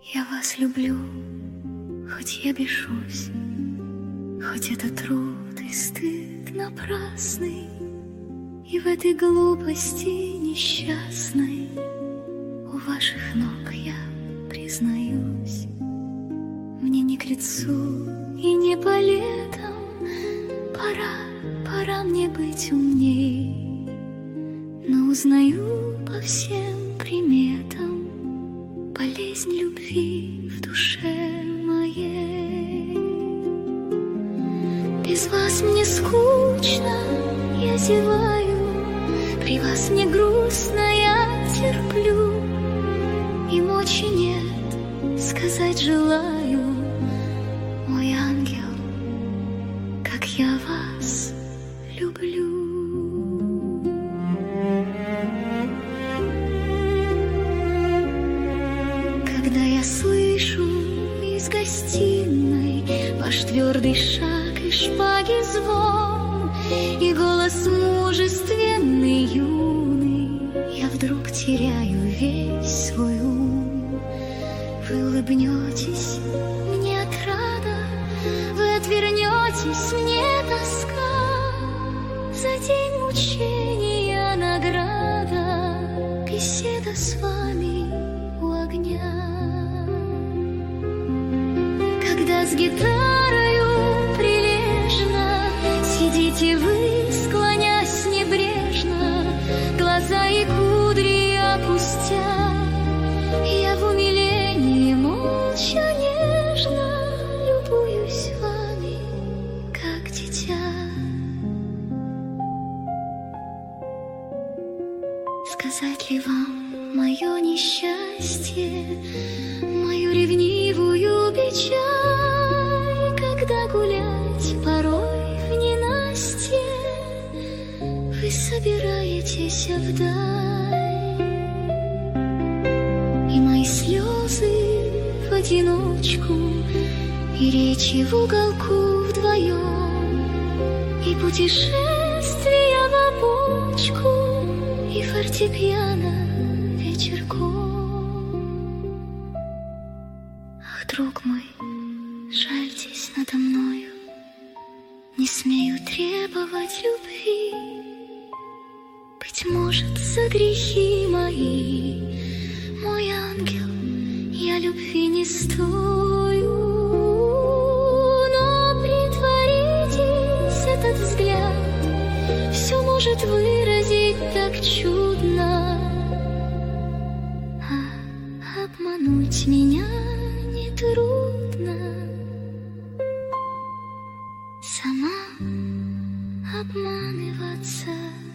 Я вас люблю, хоть я бешусь, хоть это труд и стыд напрасный, и в этой глупости несчастной у ваших ног я признаюсь. Мне не к лицу и не по летам, пора мне быть умней, но узнаю по всем приметам болезнь любви в душе моей. Без вас мне скучно, я зеваю, при вас мне грустно, я терплю, и мочи нет сказать желаю, мой ангел, как я вас люблю. Когда я слышу из гостиной ваш твердый шаг и шпаги звон, и голос мужественный, юный, я вдруг теряю весь свой ум. Вы улыбнетесь, мне отрада, вы отвернетесь, мне тоска. За день мучения награда, беседа с вами у огня. Когда с гитарою прилежно сидите вы, склонясь небрежно, глаза и кудри опустя, я в умилении молча нежно любуюсь вами, как дитя. Сказать ли вам мое несчастье, мою ревнивую печаль, когда гулять порой в ненастье вы собираетесь вдаль, и мои слезы в одиночку, и речи в уголку вдвоем, и путешествия в обочку, и фортепиано вечерком. Ах, друг мой, жальтесь надо мною, не смею требовать любви. Быть может, за грехи мои, мой ангел, я любви не стою. Но притворитесь, этот взгляд все может выразить так чудно, а обмануть меня нетрудно. Сама обманываться